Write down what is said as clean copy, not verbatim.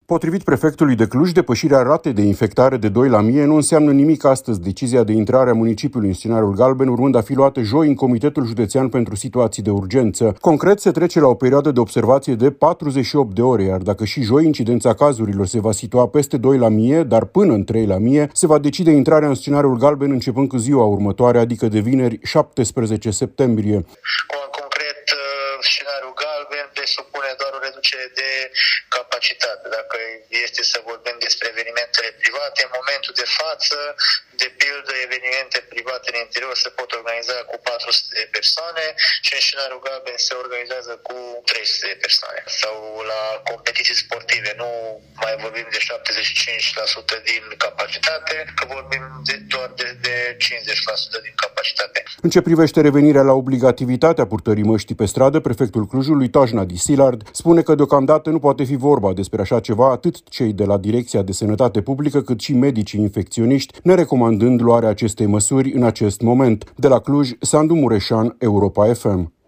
Potrivit prefectului de Cluj, depășirea ratei de infectare de 2 la 1000 nu înseamnă nimic astăzi. Decizia de intrare a municipiului în scenariul galben urmând a fi luată joi în Comitetul Județean pentru Situații de Urgență. Concret, se trece la o perioadă de observație de 48 de ore, iar dacă și joi incidența cazurilor se va situa peste 2 la 1000, dar până în 3 la 1000, se va decide intrarea în scenariul galben începând cu ziua următoare, adică de vineri 17 septembrie. Scenariul galben presupune doar o reducere de capacitate. Dacă este să vorbim despre evenimentele private, în momentul de față, de pildă, evenimente private în interior se pot organiza cu 400 de persoane și în scenariul galben se organizează cu 300 de persoane. Sau la competiții sportive, nu mai vorbim de 75% din capacitate, că vorbim doar de 50% din capacitate. În ce privește revenirea la obligativitatea purtării măștii pe stradă, prefectul Clujului, Tajnadi Silard, spune că deocamdată nu poate fi vorba despre așa ceva, atât cei de la Direcția de Sănătate Publică, cât și medicii infecționiști, nerecomandând luarea acestei măsuri în acest moment. De la Cluj, Sandu Mureșan, Europa FM.